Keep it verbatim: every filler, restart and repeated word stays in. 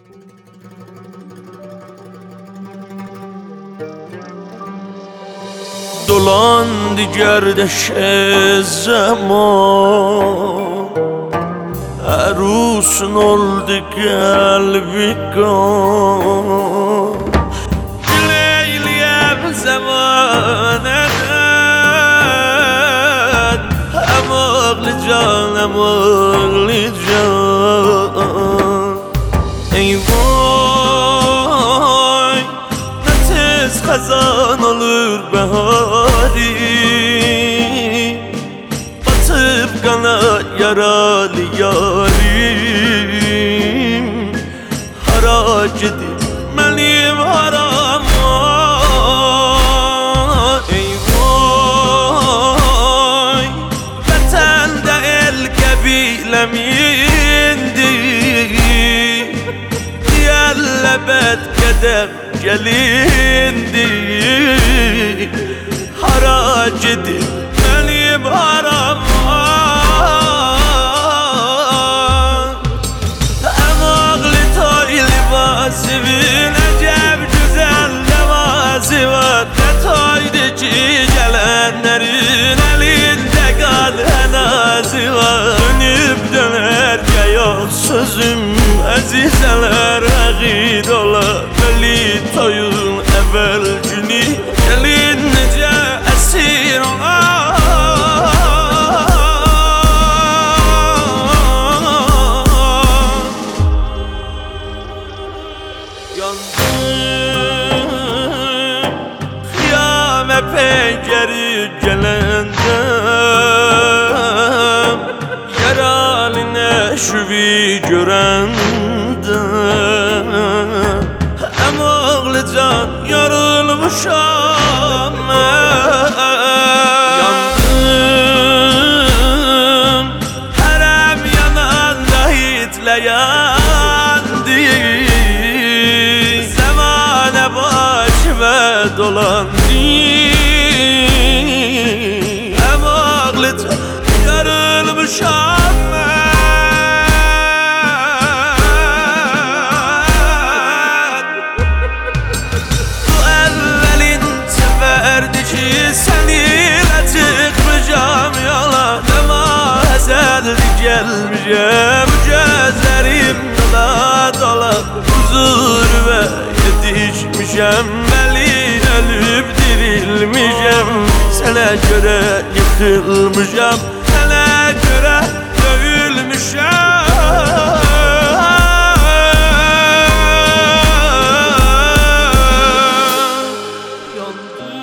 Dolandı gerdeş zaman, Arusun oldu kalbi kan. Dileyliyem zamaneden, hem ağlı can hem ağlı can. Ey vay, ne tez kazan olur bahari, batıp kana yaralı yarim. Harac edip benim harama, ey vay, vatanda el kabilem indi, diyellebet kedem gelindi. Harac edip benim harama, hem ağlı toylu vasıfın acep güzel levazı var. Ne toydu ki gelenlerin elinde kalhenazı var. Dönüp dönerke yok sözüm azizeler hakir ola. Veli toyun evvel günü gelince esir ola. Yandım kıyame penceri gelendem, yaralı neşvi görendem. Hem ağlı can yorulmuşam ben. Yandım herem yananda hitleyendi, zamane başıma dolandı. Hem ağlı can yorulmuşam ben. Seninle çıkmayacağım yola, nemazeldi gelmeyeceğim. Gözlerim dola dola huzur ve yetişmişem. Beli ölüp dirilmişem, sana göre yıkılmışam, sana göre dövülmüşem. Yandım